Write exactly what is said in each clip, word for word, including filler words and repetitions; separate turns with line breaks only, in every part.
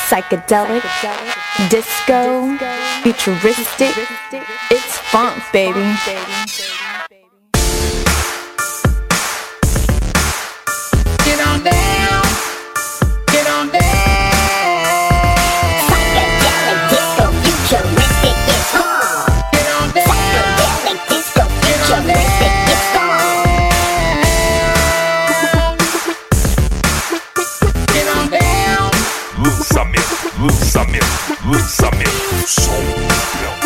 psychedelic, disco, futuristic. It's funk, baby.
Get on down, get on down.
Psychedelic, disco, futuristic, it's on.
Get on down.
Psychedelic, disco, futuristic, it's on.
Get on down.
Lançamento, lançamento, lançamento. Som Bel.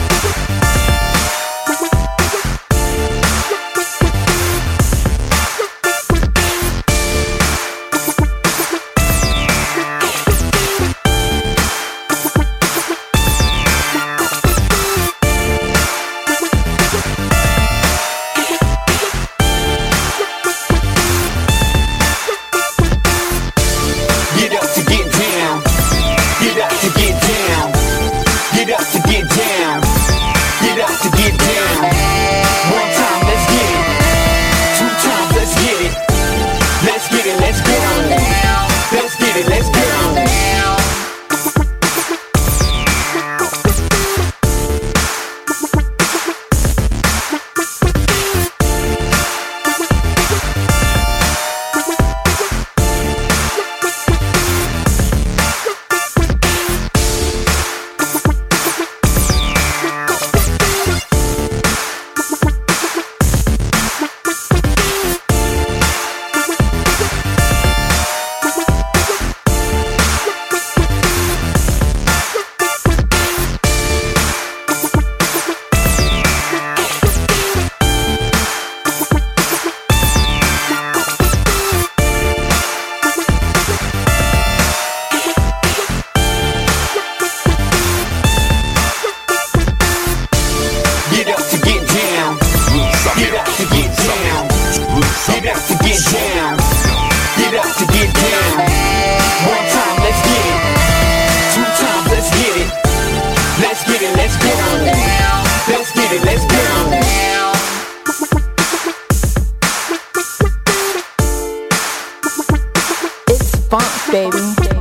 Get up to get down. Get up to get down. Get up to get down. Get up to get down. One time, let's get it. Two times, let's get it. Let's get it, let's go. Let's get it, let's go. Get up to get down. Get up to get down. Get up to get down. Get up to get down. One time, let's get it. Two times, let's get it. Let's get it, let's go. Let's get it, let's go.
It's funk, baby.